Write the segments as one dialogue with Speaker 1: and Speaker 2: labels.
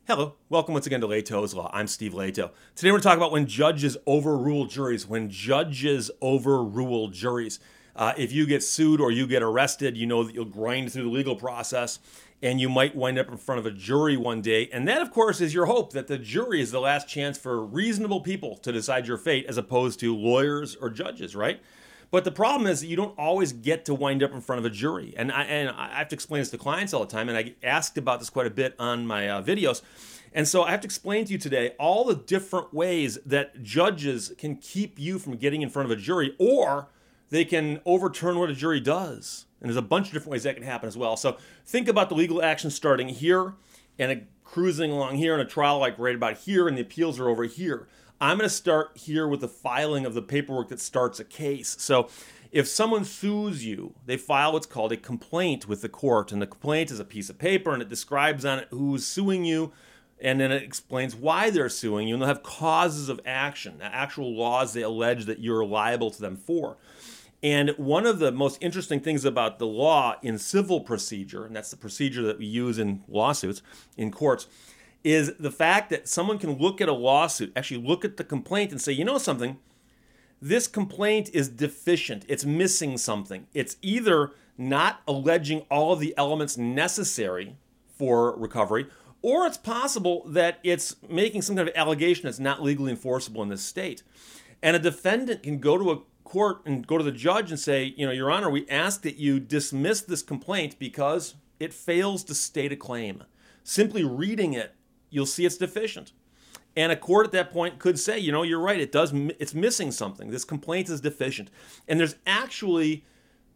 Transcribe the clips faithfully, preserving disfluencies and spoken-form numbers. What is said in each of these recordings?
Speaker 1: Hello, welcome once again to Lehto's Law. I'm Steve Lehto. Today we're going to talk about when judges overrule juries. When judges overrule juries. Uh, if you get sued or you get arrested, you know that you'll grind through the legal process and you might wind up in front of a jury one day. And that, of course, is your hope, that the jury is the last chance for reasonable people to decide your fate as opposed to lawyers or judges, right? But the problem is that you don't always get to wind up in front of a jury. And I, and I have to explain this to clients all the time, and I get asked about this quite a bit on my uh, videos. And so I have to explain to you today all the different ways that judges can keep you from getting in front of a jury, or they can overturn what a jury does. And there's a bunch of different ways that can happen as well. So think about the legal action starting here and a cruising along here, and a trial like right about here, and the appeals are over here. I'm going to start here with the filing of the paperwork that starts a case. So if someone sues you, they file what's called a complaint with the court. And the complaint is a piece of paper, and it describes on it who's suing you, and then it explains why they're suing you. And they'll have causes of action, actual laws they allege that you're liable to them for. And one of the most interesting things about the law in civil procedure, and that's the procedure that we use in lawsuits, in courts, is the fact that someone can look at a lawsuit, actually look at the complaint and say, you know something, this complaint is deficient. It's missing something. It's either not alleging all of the elements necessary for recovery, or it's possible that it's making some kind of allegation that's not legally enforceable in this state. And a defendant can go to a court and go to the judge and say, you know, Your Honor, we ask that you dismiss this complaint because it fails to state a claim. Simply reading it, you'll see it's deficient. And a court at that point could say, you know, you're right, it does, it's missing something. This complaint is deficient. And there's actually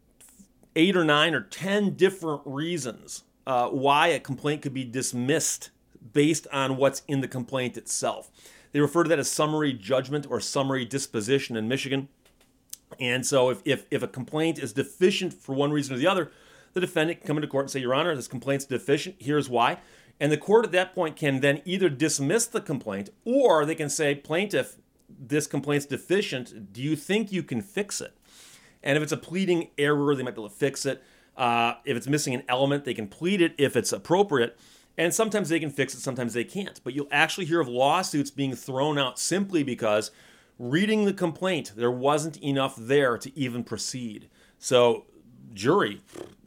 Speaker 1: eight or nine or ten different reasons uh, why a complaint could be dismissed based on what's in the complaint itself. They refer to that as summary judgment or summary disposition in Michigan. And so if, if, if a complaint is deficient for one reason or the other, the defendant can come into court and say, Your Honor, this complaint's deficient, here's why. And the court at that point can then either dismiss the complaint, or they can say, plaintiff, this complaint's deficient. Do you think you can fix it? And if it's a pleading error, they might be able to fix it. Uh, if it's missing an element, they can plead it if it's appropriate. And sometimes they can fix it, sometimes they can't. But you'll actually hear of lawsuits being thrown out simply because reading the complaint, there wasn't enough there to even proceed. So, jury,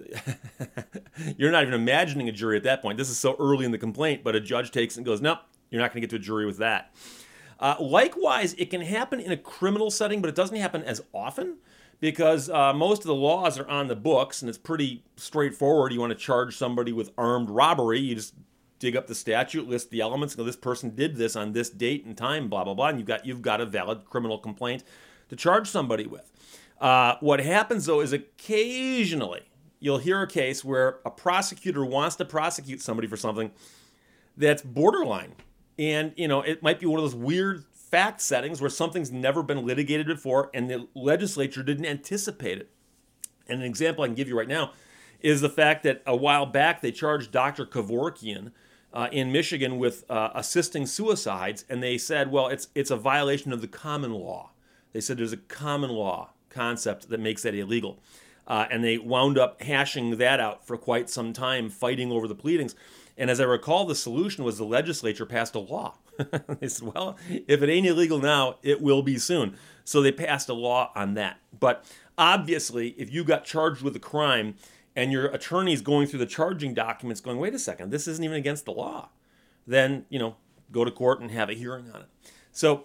Speaker 1: you're not even imagining a jury at that point. This is so early in the complaint, but a judge takes it and goes, nope, you're not going to get to a jury with that. Uh, likewise, it can happen in a criminal setting, but it doesn't happen as often because uh, most of the laws are on the books, and it's pretty straightforward. You want to charge somebody with armed robbery, you just dig up the statute, list the elements, and go, this person did this on this date and time, blah, blah, blah, and you've got, you've got a valid criminal complaint to charge somebody with. Uh, what happens, though, is occasionally you'll hear a case where a prosecutor wants to prosecute somebody for something that's borderline. And, you know, it might be one of those weird fact settings where something's never been litigated before and the legislature didn't anticipate it. And an example I can give you right now is the fact that a while back they charged Doctor Kevorkian uh, in Michigan with uh, assisting suicides, and they said, well, it's it's a violation of the common law. They said there's a common law concept that makes that illegal. Uh, and they wound up hashing that out for quite some time, fighting over the pleadings. And as I recall, the solution was the legislature passed a law. They said, well, if it ain't illegal now, it will be soon. So they passed a law on that. But obviously, if you got charged with a crime and your attorney's going through the charging documents going, wait a second, this isn't even against the law, then, you know, go to court and have a hearing on it. So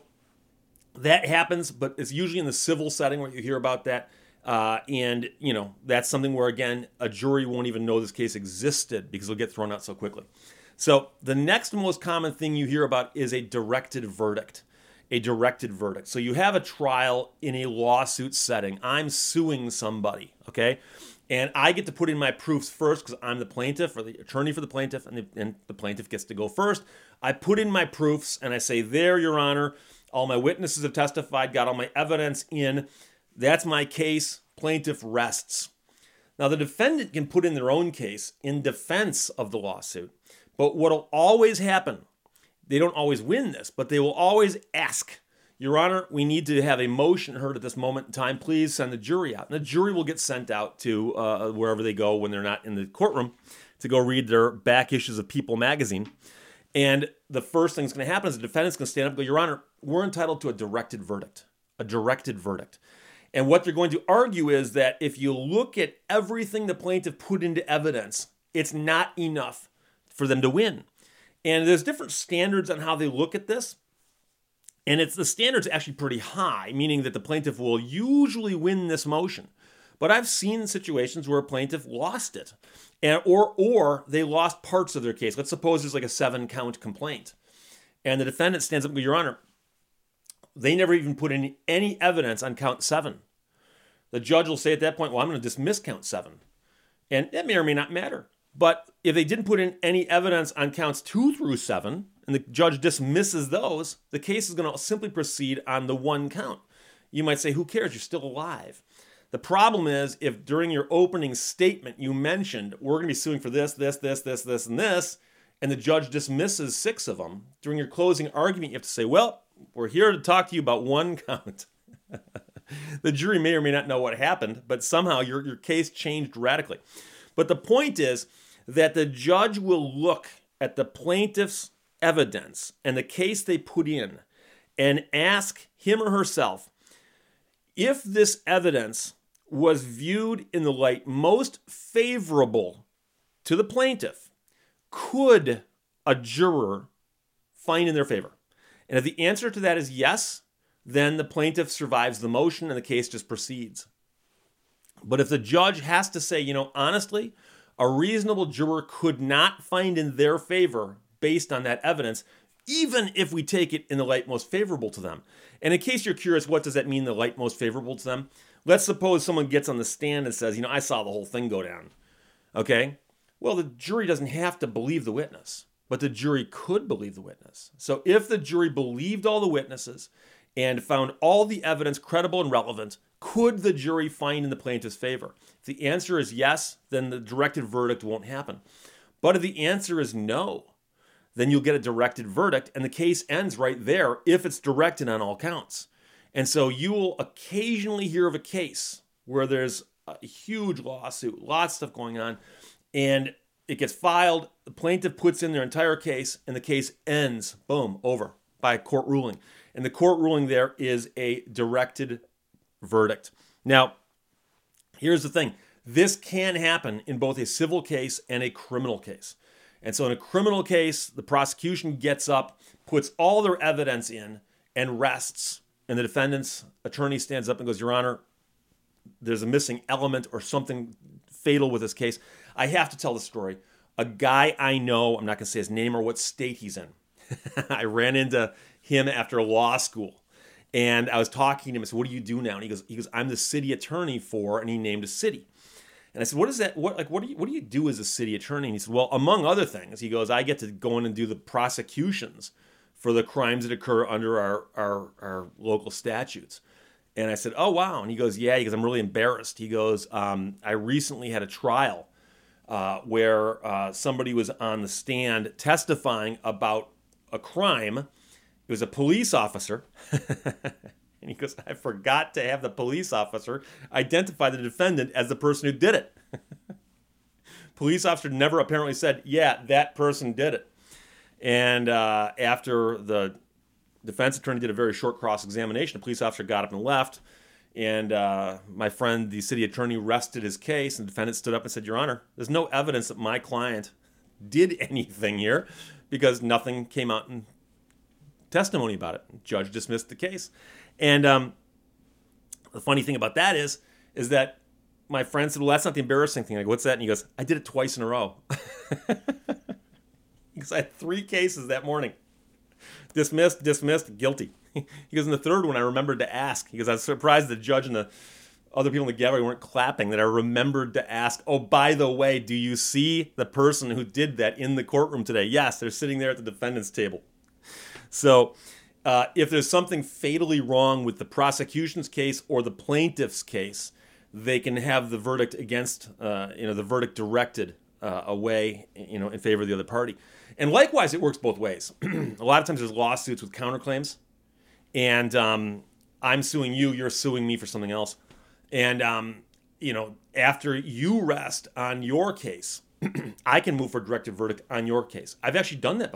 Speaker 1: that happens, but it's usually in the civil setting where you hear about that. Uh, and, you know, that's something where, again, a jury won't even know this case existed because it'll get thrown out so quickly. So the next most common thing you hear about is a directed verdict. A directed verdict. So you have a trial in a lawsuit setting. I'm suing somebody, okay? And I get to put in my proofs first because I'm the plaintiff or the attorney for the plaintiff, and the, and the plaintiff gets to go first. I put in my proofs and I say, there, Your Honor, all my witnesses have testified, got all my evidence in. That's my case. Plaintiff rests. Now, the defendant can put in their own case in defense of the lawsuit. But what will always happen, they don't always win this, but they will always ask, Your Honor, we need to have a motion heard at this moment in time. Please send the jury out. And the jury will get sent out to uh, wherever they go when they're not in the courtroom to go read their back issues of People magazine. And the first thing that's going to happen is the defendant's going to stand up and go, Your Honor, we're entitled to a directed verdict, a directed verdict. And what they're going to argue is that if you look at everything the plaintiff put into evidence, it's not enough for them to win. And there's different standards on how they look at this. And it's the standard's actually pretty high, meaning that the plaintiff will usually win this motion. But I've seen situations where a plaintiff lost it, and or or they lost parts of their case. Let's suppose there's like a seven-count complaint, and the defendant stands up and goes, Your Honor, they never even put in any evidence on count seven. The judge will say at that point, well, I'm going to dismiss count seven. And that may or may not matter. But if they didn't put in any evidence on counts two through seven, and the judge dismisses those, the case is going to simply proceed on the one count. You might say, who cares? You're still alive. The problem is if during your opening statement you mentioned, we're going to be suing for this, this, this, this, this, and this, and the judge dismisses six of them, during your closing argument, you have to say, well, we're here to talk to you about one count. The jury may or may not know what happened, but somehow your, your case changed radically. But the point is that the judge will look at the plaintiff's evidence and the case they put in and ask him or herself, if this evidence was viewed in the light most favorable to the plaintiff, could a juror find in their favor? And if the answer to that is yes, then the plaintiff survives the motion and the case just proceeds. But if the judge has to say, you know, honestly, a reasonable juror could not find in their favor based on that evidence, even if we take it in the light most favorable to them. And in case you're curious, what does that mean, the light most favorable to them? Let's suppose someone gets on the stand and says, you know, I saw the whole thing go down. Okay? Well, the jury doesn't have to believe the witness, but the jury could believe the witness. So if the jury believed all the witnesses and found all the evidence credible and relevant, could the jury find in the plaintiff's favor? If the answer is yes, then the directed verdict won't happen. But if the answer is no, then you'll get a directed verdict, and the case ends right there if it's directed on all counts. And so you will occasionally hear of a case where there's a huge lawsuit, lots of stuff going on, and it gets filed, the plaintiff puts in their entire case, and the case ends, boom, over, by a court ruling. And the court ruling there is a directed verdict. Now, here's the thing. This can happen in both a civil case and a criminal case. And so in a criminal case, the prosecution gets up, puts all their evidence in, and rests. And the defendant's attorney stands up and goes, Your Honor, there's a missing element or something fatal with this case. I have to tell the story. A guy I know, I'm not going to say his name or what state he's in. I ran into him after law school. And I was talking to him. I said, what do you do now? And he goes, he goes, I'm the city attorney for, and he named a city. And I said, what is that? What like what do you what do you do as a city attorney? And he said, well, among other things, he goes, I get to go in and do the prosecutions for the crimes that occur under our our, our local statutes. And I said, oh, wow. And he goes, yeah, because I'm really embarrassed. He goes, um, I recently had a trial uh, where uh, somebody was on the stand testifying about a crime. It was a police officer. And he goes, I forgot to have the police officer identify the defendant as the person who did it. Police officer never apparently said, yeah, that person did it. And uh, after the defense attorney did a very short cross-examination, the police officer got up and left. And uh, my friend, the city attorney, rested his case. And the defendant stood up and said, Your Honor, there's no evidence that my client did anything here because nothing came out in testimony about it. The judge dismissed the case. And um, the funny thing about that is, is that my friend said, well, that's not the embarrassing thing. I go, what's that? And he goes, I did it twice in a row. Because I had three cases that morning. Dismissed, dismissed, guilty. He goes, in the third one, I remembered to ask. He goes, I was surprised the judge and the other people in the gallery weren't clapping, that I remembered to ask, oh, by the way, do you see the person who did that in the courtroom today? Yes, they're sitting there at the defendant's table. So uh, if there's something fatally wrong with the prosecution's case or the plaintiff's case, they can have the verdict against, uh, you know, the verdict directed uh, away, you know, in favor of the other party. And likewise, it works both ways. A lot of times there's lawsuits with counterclaims, and um, I'm suing you, you're suing me for something else. And, um, you know, after you rest on your case, I can move for a directed verdict on your case. I've actually done that before.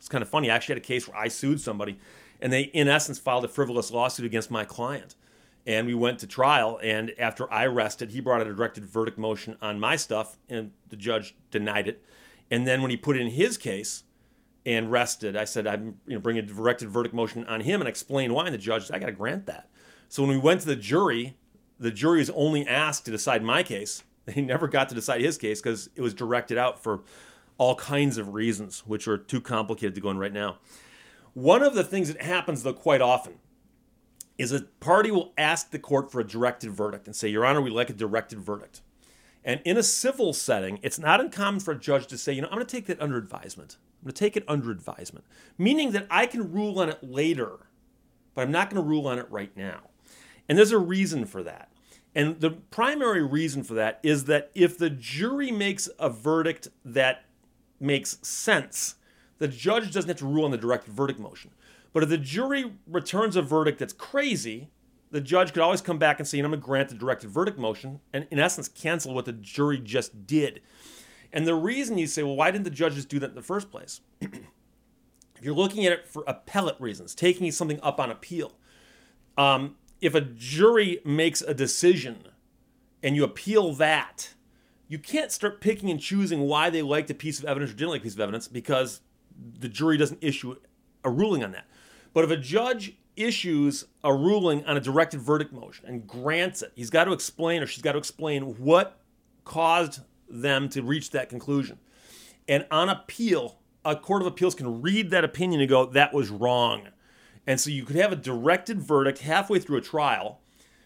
Speaker 1: It's kind of funny. I actually had a case where I sued somebody, and they, in essence, filed a frivolous lawsuit against my client. And we went to trial, and after I rested, he brought a directed verdict motion on my stuff, and the judge denied it. And then when he put in his case and rested, I said, I'm you know, bringing a directed verdict motion on him, and explained why, and the judge said, I got to grant that. So when we went to the jury, the jury was only asked to decide my case. They never got to decide his case because it was directed out for all kinds of reasons, which are too complicated to go in right now. One of the things that happens, though, quite often is a party will ask the court for a directed verdict and say, Your Honor, we'd like a directed verdict. And in a civil setting, it's not uncommon for a judge to say, you know, I'm going to take that under advisement. I'm going to take it under advisement, meaning that I can rule on it later, but I'm not going to rule on it right now. And there's a reason for that. And the primary reason for that is that if the jury makes a verdict that makes sense, the judge doesn't have to rule on the directed verdict motion. But if the jury returns a verdict that's crazy, the judge could always come back and say, you know, I'm going to grant the directed verdict motion, and in essence cancel what the jury just did. And the reason you say, well, why didn't the judge just do that in the first place? If you're looking at it for appellate reasons, taking something up on appeal, um, if a jury makes a decision and you appeal that, you can't start picking and choosing why they liked a piece of evidence or didn't like a piece of evidence because the jury doesn't issue a ruling on that. But if a judge issues a ruling on a directed verdict motion and grants it, he's got to explain or she's got to explain what caused them to reach that conclusion. And on appeal, a court of appeals can read that opinion and go, that was wrong. And so you could have a directed verdict halfway through a trial,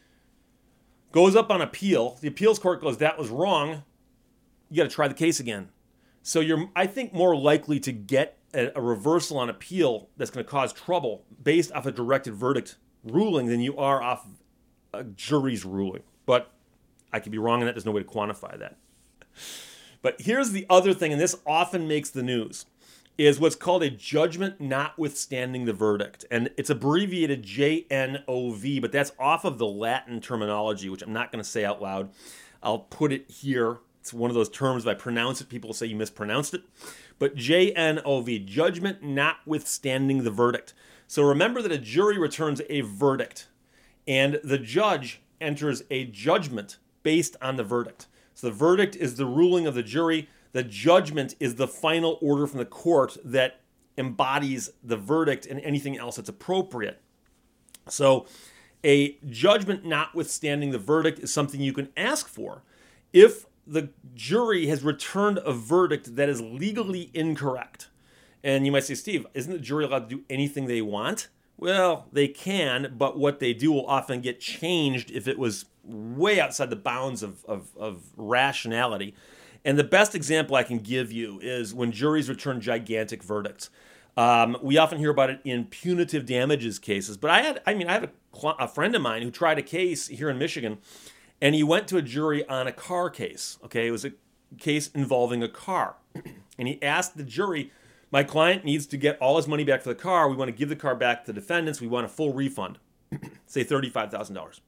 Speaker 1: goes up on appeal, the appeals court goes, that was wrong, you got to try the case again. So you're, I think, more likely to get a, a reversal on appeal that's going to cause trouble based off a directed verdict ruling than you are off a jury's ruling. But I could be wrong in that. There's no way to quantify that. But here's the other thing, and this often makes the news, is what's called a judgment notwithstanding the verdict. And it's abbreviated J N O V, but that's off of the Latin terminology, which I'm not going to say out loud. I'll put it here. It's one of those terms, if I pronounce it, people will say you mispronounced it. But J N O V, judgment notwithstanding the verdict. So remember that a jury returns a verdict, and the judge enters a judgment based on the verdict. So the verdict is the ruling of the jury. The judgment is the final order from the court that embodies the verdict and anything else that's appropriate. So a judgment notwithstanding the verdict is something you can ask for if the jury has returned a verdict that is legally incorrect. And you might say, Steve, isn't the jury allowed to do anything they want? Well, they can, but what they do will often get changed if it was way outside the bounds of, of, of rationality. And the best example I can give you is when juries return gigantic verdicts. Um, we often hear about it in punitive damages cases. But I had, I mean, I have a, a friend of mine who tried a case here in Michigan, and he went to a jury on a car case. Okay, it was a case involving a car. And he asked the jury, my client needs to get all his money back for the car. We want to give the car back to the defendants. We want a full refund, say thirty-five thousand dollars.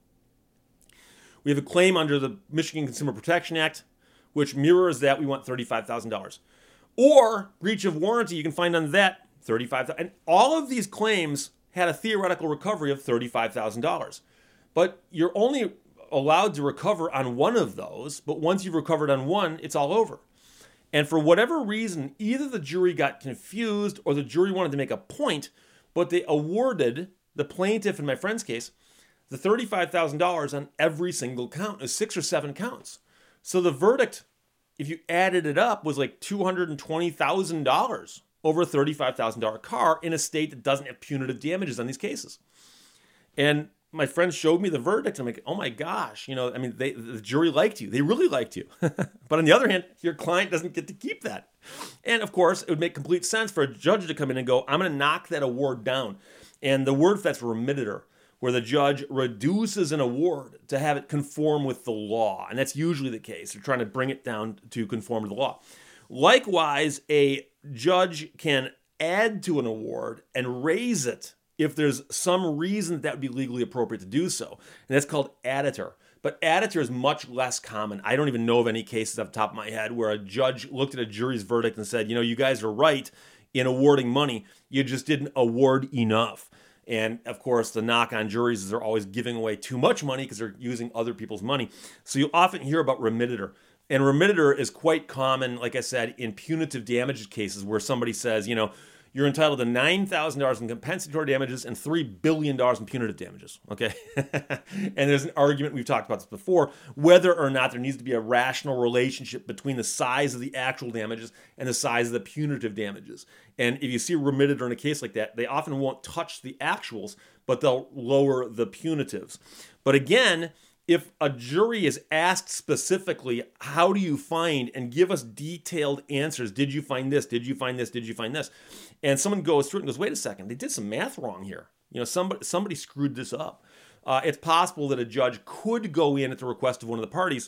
Speaker 1: We have a claim under the Michigan Consumer Protection Act, which mirrors that. We want thirty-five thousand dollars. Or breach of warranty, you can find on that thirty-five thousand dollars. And all of these claims had a theoretical recovery of thirty-five thousand dollars. But you're only allowed to recover on one of those, but once you've recovered on one, it's all over. And for whatever reason, either the jury got confused or the jury wanted to make a point, but they awarded the plaintiff, in my friend's case, the thirty-five thousand dollars on every single count. It was six or seven counts. So the verdict, if you added it up, was like two hundred twenty thousand dollars over a thirty-five thousand dollars car in a state that doesn't have punitive damages on these cases. And my friend showed me the verdict. I'm like, oh my gosh, you know, I mean, they, the jury liked you. They really liked you. But on the other hand, your client doesn't get to keep that. And of course, it would make complete sense for a judge to come in and go, I'm going to knock that award down. And the word for that's remitter, where the judge reduces an award to have it conform with the law. And that's usually the case. They're trying to bring it down to conform to the law. Likewise, a judge can add to an award and raise it if there's some reason that would be legally appropriate to do so. And that's called additor. But additor is much less common. I don't even know of any cases off the top of my head where a judge looked at a jury's verdict and said, you know, you guys are right. in awarding money. You just didn't award enough. And of course, the knock on juries is they're always giving away too much money because they're using other people's money. So you often hear about remittitor. And remittitor is quite common, like I said, in punitive damages cases where somebody says, you know, you're entitled to nine thousand dollars in compensatory damages and three billion dollars in punitive damages, okay? And there's an argument, we've talked about this before, whether or not there needs to be a rational relationship between the size of the actual damages and the size of the punitive damages. And if you see remittitor in a case like that, they often won't touch the actuals, but they'll lower the punitives. But again, if a jury is asked specifically, how do you find, and give us detailed answers, did you find this, did you find this, did you find this? And someone goes through it and goes, wait a second, they did some math wrong here. You know, somebody, somebody screwed this up. Uh, it's possible that a judge could go in at the request of one of the parties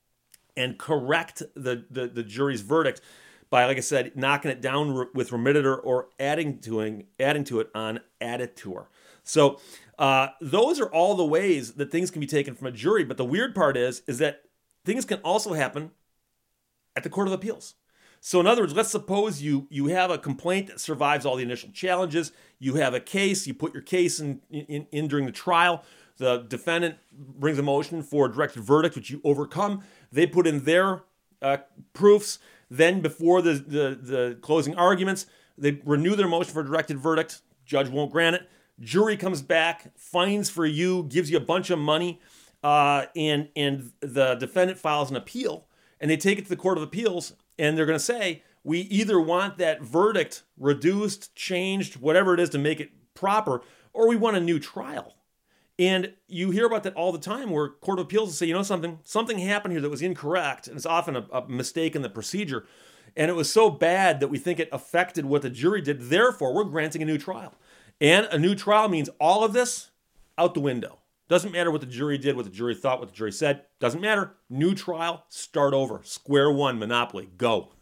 Speaker 1: and correct the, the, the jury's verdict by, like I said, knocking it down with remittitor or adding to it, adding to it on additur. So uh, those are all the ways that things can be taken from a jury. But the weird part is, is that things can also happen at the Court of Appeals. So in other words, let's suppose you you have a complaint that survives all the initial challenges. You have a case. You put your case in, in, in during the trial. The defendant brings a motion for a directed verdict, which you overcome. They put in their uh, proofs. Then before the, the, the closing arguments, they renew their motion for a directed verdict. Judge won't grant it. Jury comes back, fines for you, gives you a bunch of money, uh, and and the defendant files an appeal, and they take it to the Court of Appeals, and they're going to say, we either want that verdict reduced, changed, whatever it is to make it proper, or we want a new trial. And you hear about that all the time where Court of Appeals will say, you know something, something happened here that was incorrect, and it's often a, a mistake in the procedure, and it was so bad that we think it affected what the jury did, therefore we're granting a new trial. And a new trial means all of this out the window. Doesn't matter what the jury did, what the jury thought, what the jury said. Doesn't matter. New trial, start over. Square one, Monopoly, go.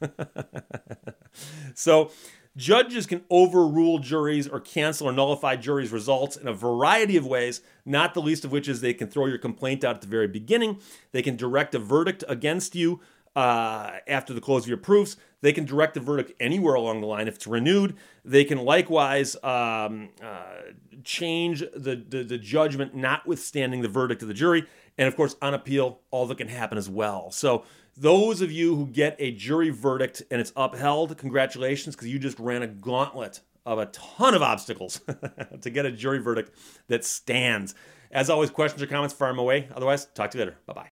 Speaker 1: So judges can overrule juries or cancel or nullify juries' results in a variety of ways, not the least of which is they can throw your complaint out at the very beginning. They can direct a verdict against you uh, after the close of your proofs. They can direct the verdict anywhere along the line if it's renewed. They can likewise um, uh, change the, the, the judgment notwithstanding the verdict of the jury. And of course, on appeal, all that can happen as well. So those of you who get a jury verdict and it's upheld, congratulations, because you just ran a gauntlet of a ton of obstacles to get a jury verdict that stands. As always, questions or comments, fire them away. Otherwise, talk to you later. Bye-bye.